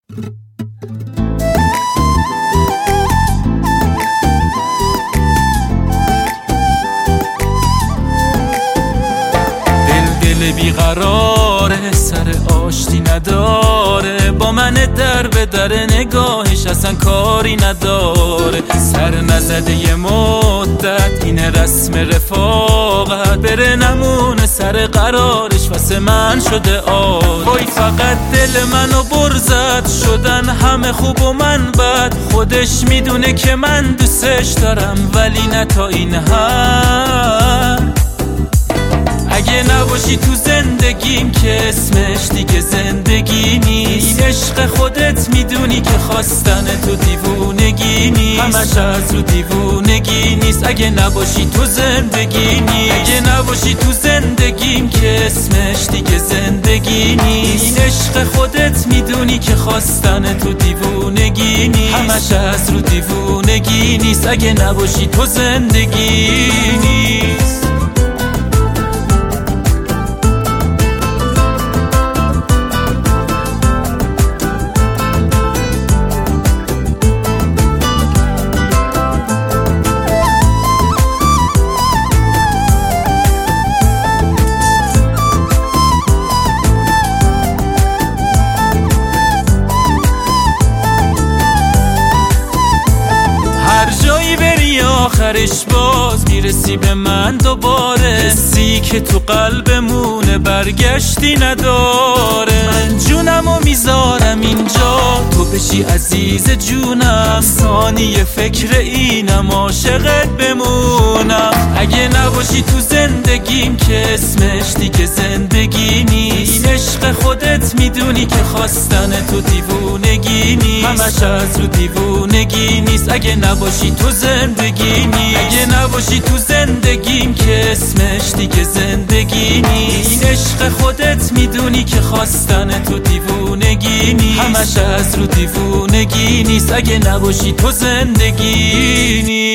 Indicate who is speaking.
Speaker 1: دل بیقراره، سر آشتی نداره، با من در به در نگاهش اصلا کاری نداره. سر نزده یه مدت اینه رسم رفاقت، بره نمونه سر قرارش واسه من شده وای فقط دل منو برزد، شدن همه خوب و من بد. خودش میدونه که من دوستش دارم ولی نه تا این حد. اگه نباشی تو زندگیم که اسمش دیگه زندگی نیست. این عشق خودت میدونی که خواستن تو دیوونگی نیست، همش از رو دیوونگی نیست. اگه نباشی تو زندگی نیست، اگه نباشی تو زندگیم که اسمش دیگه زندگی نیست. این عشق خودت میدونی که خواستن تو دیوونگی نیست، همش از رو دیوونگی نیست. اگه نباشی تو زندگی نیست. آخرش باز میرسی به من دوباره، حسی که تو قلبمونه برگشتی نداره. من جونمو میذارم اینجا تو بشی عزیز جونم، ثانیه فکر اینم عاشقت بمونم. اگه نباشی تو زندگیم که اسمش دیگه زندگی نیست. این عشق خودت میدونی که خواستن تو دیوونگی نیست، همش از رو دیوونگی نیست. اگه نباشی تو زندگی نیست، اگه نباشی تو زندگیم که اسمش دیگه زندگی نیست. این عشق خودت میدونی که خواستن تو دیوونگی نیست، همش از رو دیوونگی نیست. اگه نباشی تو زندگی نیست.